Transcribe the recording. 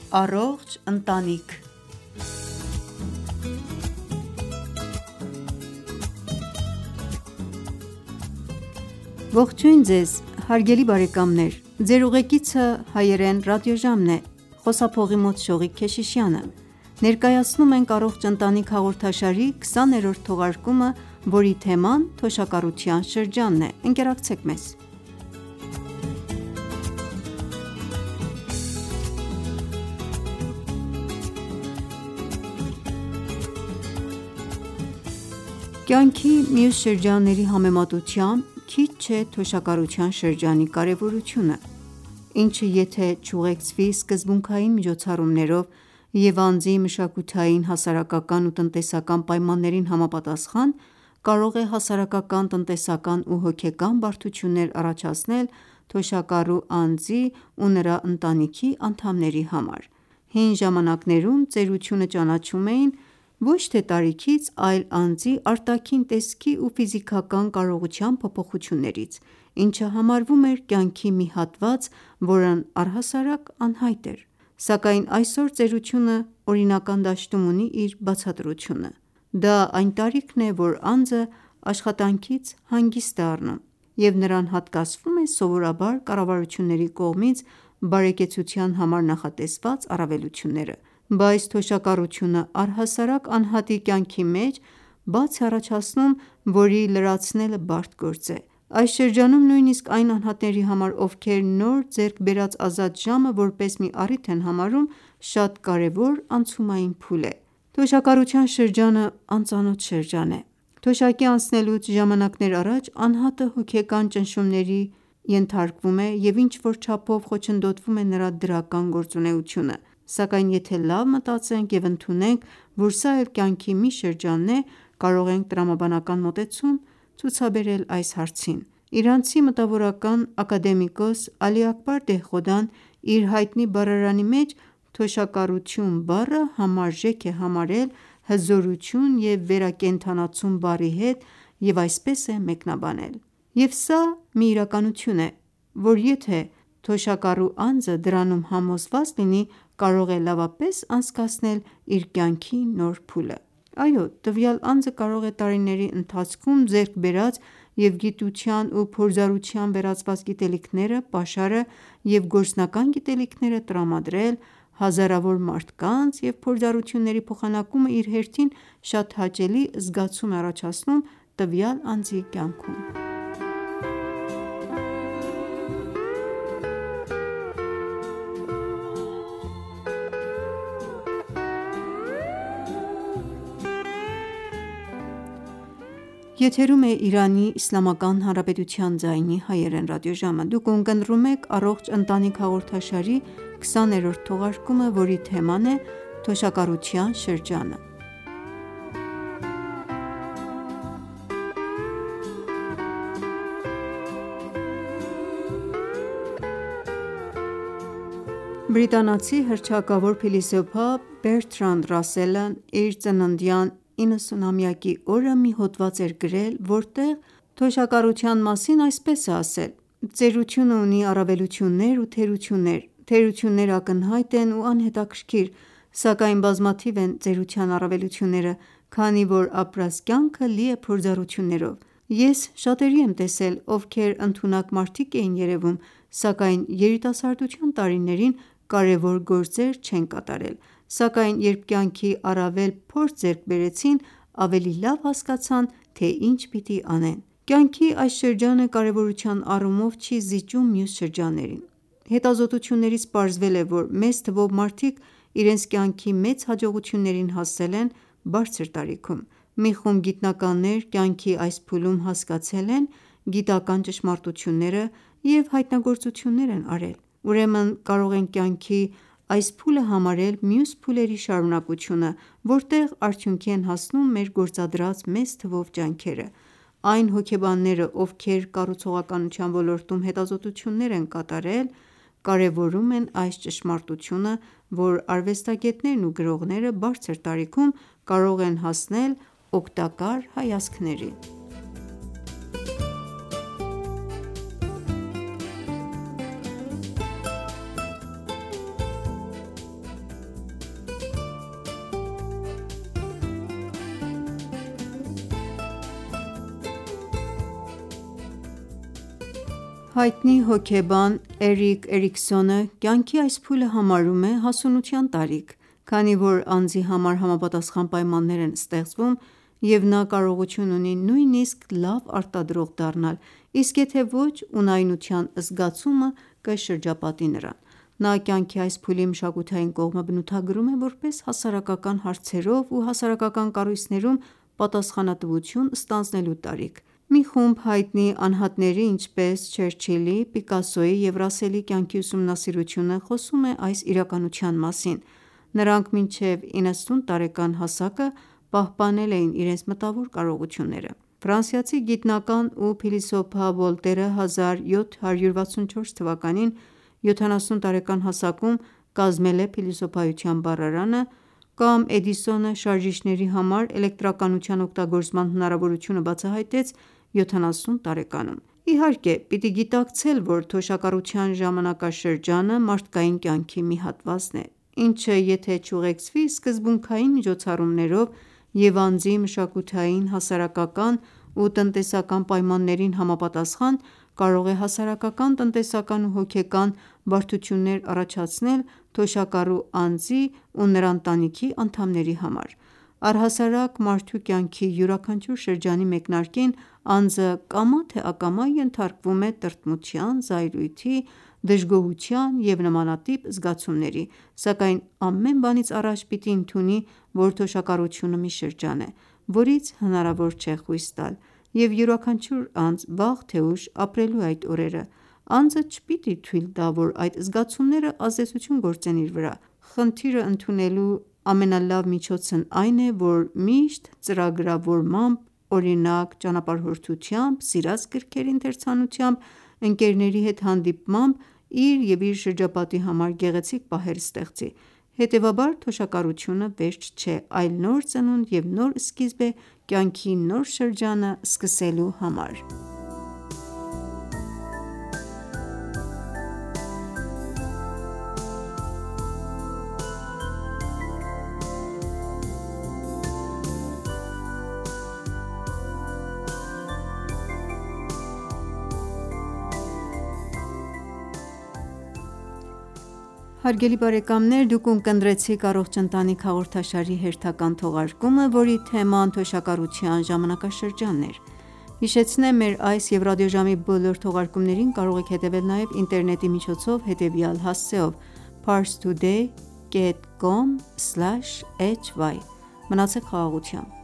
Առողջ ընտանիք։ Ողջույն ձեզ հարգելի բարեկամներ, ձեր ուղեկիցը հայերեն ռադիոժամն է, խոսափողի մոտ Շողիկ Քեշիշյանը։ Ներկայացնում ենք «Առողջ ընտանիք» հաղորդաշարի 20-րդ թողարկումը, որի թեման թոշակառության շրջանն է։ Ընկերակցեք մեզ։ Կյանքի մյուս շրջանների համեմատությամբ քիչ չէ թոշակառության շրջանի կարևորությունը, ինչը եթե չուղեկցվի սկզբունքային միջոցառումներով և անձի մշակութային, հասարակական ու տնտեսական պայմաններին համապատասխան, կարող է հասարակական, տնտեսական ու հոգեկան բարդություններ առաջացնել թոշակառու անձի ու նրա ընտանիքի անդամների համար: Հին ժամանակներում ծերությունը ճանաչում էին ոչ թե տարիքից, այլ անձի արտաքին տեսքի ու ֆիզիկական կարողության փոփոխություններից, ինչը համարվում էր կյանքի մի հատված, որն առհասարակ անհայտ էր: Սակայն այսօր ծերությունը օրինական դաշտում ունի իր բացատրությունը: Դա այն տարիքն է, որ անձը աշխատանքից հանգիստ է առնում, և նրան հատկացվում է սովորաբար կառավարությունների կողմից բարեկեցության համար նախատեսված առավելությունները: Բայց թոշակառությունը առհասարակ անհատի կյանքի մեջ բաց է առաջացնում, որի լրացնելը բարդ գործ է: Այս շրջանում նույնիսկ այն անհատների համար, ովքեր նոր ձեռք բերած ազատ ժամը որպես մի առիթ են համարում, շատ կարևոր անցումային փուլ է: Թոշակառության շրջանը անծանոթ շրջան է: Թոշակի անցնելուց ժամանակներ առաջ անհատը հոգեկան ճնշումների ենթարկվում է և ինչ-որ չափով խոչընդոտվում է նրա դրական գործունեությունը: Սակայն եթե լավ մտածենք և ընդունենք, որ սա էլ կյանքի մի շրջան է, կարող ենք տրամաբանական մոտեցում ցուցաբերել այս հարցին: Իրանցի մտավորական, ակադեմիկոս Ալի Աքբար Դեհխոդան իր հայտնի բառարանի մեջ թոշակառություն բառը համարժեք է համարել հզորություն և վերակենդանացում բառի հետ և այսպես է մեկնաբանել. «Եվ սա մի իրականություն է, որ եթե թոշակառու անձը դրանում համոզված լինի, կարող է լավապես անցկացնել իր կյանքի նոր փուլը: Այո, տվյալ անձը կարող է տարիների ընթացքում ձեռք բերած և գիտության ու փորձառության վերածված գիտելիքները, պաշարը և գործնական գիտելիքները տրամադրել հազարավոր մարդկանց և փորձառությունների փոխանակումը իր հերթին շատ հաճելի զգացում է առաջացնում տվյալ անձի կյանքում»: Բրիտանացի հռչակավոր փիլիսոփա Բերտրանդ Ռասելն իր ծննդյան 90-ամյակի օրը մի հոդված էր գրել, որտեղ թոշակառության մասին այսպես է ասել. «Ծերությունը ունի առավելություններ ու թերություններ: Թերությունները ակնհայտ են ու անհետաքրքիր, սակայն բազմաթիվ են ծերության առավելությունները, քանի որ ապրած կյանքը լի է փորձառություններով: Ես շատերի եմ տեսել, ովքեր ընդունակ մարդիկ էին երևում, սակայն երիտասարդության տարիներին կարևոր գործեր չեն կատարել, սակայն երբ կյանքի առավել փորձ ձեռք բերեցին, ավելի լավ հասկացան, թե ինչ պիտի անեն: Կյանքի այս շրջանը կարևորության առումով չի զիջում մյուս շրջաններին: Հետազոտություններից պարզվել է, որ մեծ թվով մարդիկ իրենց կյանքի մեծ հաջողություններին հասել են բարձր տարիքում: Մի խումբ գիտնականներ կյանքի այս փուլում հասկացել են գիտական ճշմարտությունները և հայտնագործություններ են արել: Ուրեմն կարող ենք կյանքի այս փուլը համարել մյուս փուլերի շարունակությունը, որտեղ արդյունքի են հասնում մեր գործադրած մեծ թվով ջանքերը: Այն հոգեբանները, ովքեր կառուցողականության ոլորտում հետազոտություններ են կատարել, կարևորում են այս ճշմարտությունը, որ արվեստագետներն ու գրողները բարձր տարիքում կարող են հասնել օգտակար հայացքների: Հայտնի հոգեբան Էրիկ Էրիքսոնը կյանքի այս փուլը համարում է հասունության տարիք, քանի որ անձի համար համապատասխան պայմաններ են ստեղծվում և նա կարողություն ունի նույնիսկ լավ արտադրող դառնալ, իսկ եթե ոչ, ունայնության զգացումը կշրջապատի նրան: Նա կյանքի այս փուլի մշակութային կողմը բնութագրում է որպես հասարակական հարցերով ու հասարակական կառույցներում պատասխանատվություն ստանձնելու տարիք: Մի խումբ հայտնի անհատների, ինչպես Չերչիլի, Պիկասոյի և Ռասելի կյանքի ուսումնասիրությունը խոսում է այս իրականության մասին: Նրանք մինչև 90 տարեկան հասակը պահպանել էին իրենց մտավոր կարողությունները: Ֆրանսիացի գիտնական ու փիլիսոփա Վոլտերը 1764 թվականին 70 տարեկան հասակում կազմել է փիլիսոփայության բառարանը, կամ Էդիսոնը շարժիչների համար էլեկտրականության օգտագործման հնարավորությունը բացահայտեց 70 տարեկանում: Իհարկե պիտի գիտակցել, որ թոշակառության ժամանակաշրջանը մարդկային կյանքի մի հատվածն է, ինչը եթե չուղեկցվի սկզբունքային միջոցառումներով և անձի մշակութային, հասարակական ու տնտեսական պայմաններին համապատասխան, կարող է հասարակական, տնտեսական ու հոգեկան բարդություններ առաջացնել թոշակառու անձի ու նրա ընտանիքի անդամների համար: Առհասարակ մարդու կյանքի յուրաքանչյուր շրջանի մեկնարկին անձը կամա թե ակամա ենթարկվում է տրտմության, զայրույթի, դժգոհության և նմանատիպ զգացումների, սակայն ամեն բանից առաջ պիտի ընդունի, որ թոշակառությունը մի շրջան է, որից հնարավոր չէ խույս տալ, և յուրաքանչյուր անձ վաղ թե ուշ ապրելու է այդ օրերը: Անձը չպիտի թույլ տա, որ այդ զգացումները ազդեցություն գործեն իր վրա: Խնդիրը ընդունելու ամենալավ միջոցն այն է, որ միշտ ծրագրավորմամբ, օրինակ ճանապարհորդությամբ, սիրած գրքերի ընթերցանությամբ, ընկերների հետ հանդիպմամբ իր և իր շրջապատի համար գեղեցիկ պահեր ստեղծի: Հետևաբար թոշակառությունը վերջ չէ, այլ նոր ծնունդ և նոր սկիզբ է կյանքի նոր շրջանը սկսելու համար: Հարգելի բարեկամներ դուք ունկնդրեցիք «Առողջ ընտանիք» հաղորդաշարի հերթական թողարկումը, որի թեման թոշակառության ժամանակաշրջանն էր: Հիշեցնեմ մեր այս և ռադիոժամի բոլոր թողարկումներին կարող եք հետևել նաև ինտերնետի միջոցով հետևյալ հասցեով՝ parstoday.com/hy: Մնացեք խաղաղությամբ: